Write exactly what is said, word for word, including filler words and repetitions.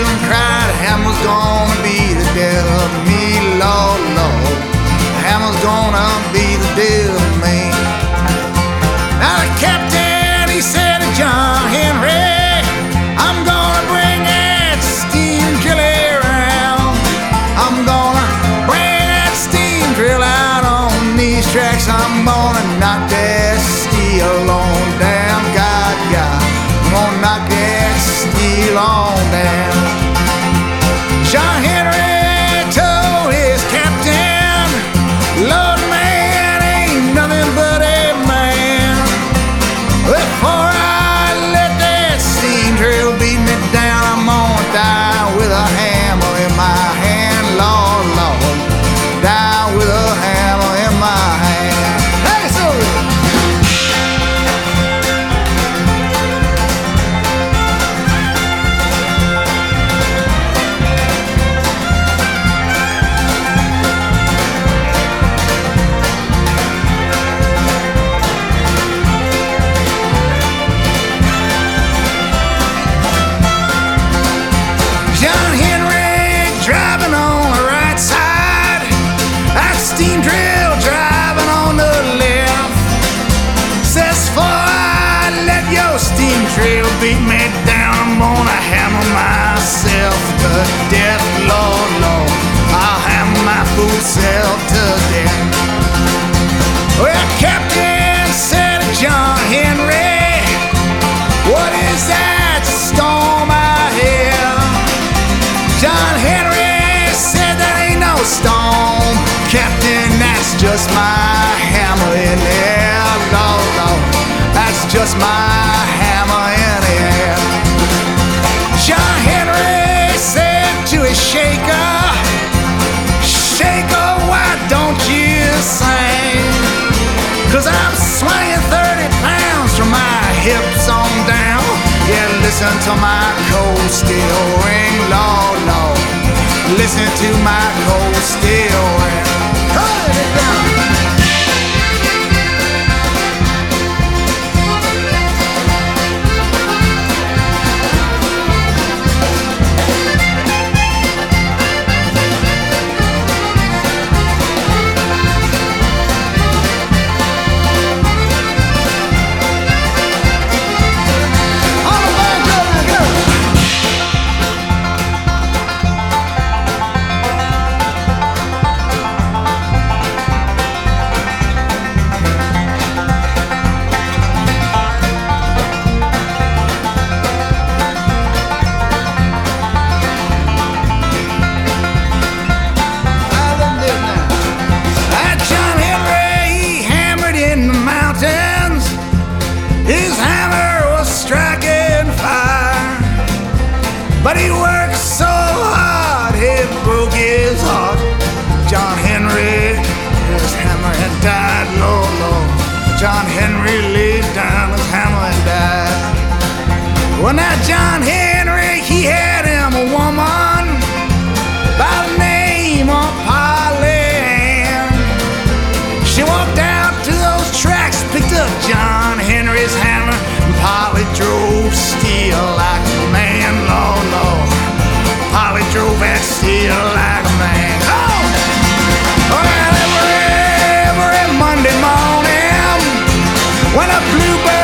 steel and cried, Hammer's gonna be the death of me, Lord, Lord. Hammer's gonna be the death of me. Now the captain, he said to John Henry, I'm gonna bring that steam drill around. I'm gonna bring that steam drill out on these tracks. I'm gonna knock that steel on down. God, God, I'm gonna knock that steel on down. John Henry told his captain, Lord, man ain't nothing but a man. Before I let that steam drill beat me down, I'm gonna die with a hammer in my hand, Lord, Lord. Die with a hammer in my hand. Hey, so John Henry driving on the right side, that steam drill driving on the left. Says, before I let your steam drill beat me down, I'm gonna hammer myself to death, Lord, Lord. I'll hammer my fool self to death. Well, Captain said to John Henry, what is that storm I hear? John Henry said that ain't no storm, Captain, that's just my hammer in the air, Lord, Lord. That's just my hammer in the air. John Henry said to his shaker, shaker, why don't you sing? Cause I'm swinging thirty pounds from my hips on down. Yeah, listen to my cold steel ring, Lord, Lord. Listen to my cold steel ring. Cut it down. His hammer was striking fire, but he worked so hard it broke his heart. John Henry, his hammer had died, Lord, Lord. John Henry laid down his hammer and died. Well, now John Henry, he had him a woman by the name of Polly Ann. She walked out to those tracks, picked up John Henry's hammer, and Polly drove steel like a man, Lord, Lord. Polly drove that steel like a man. Oh! Well, every, every Monday morning, when a bluebird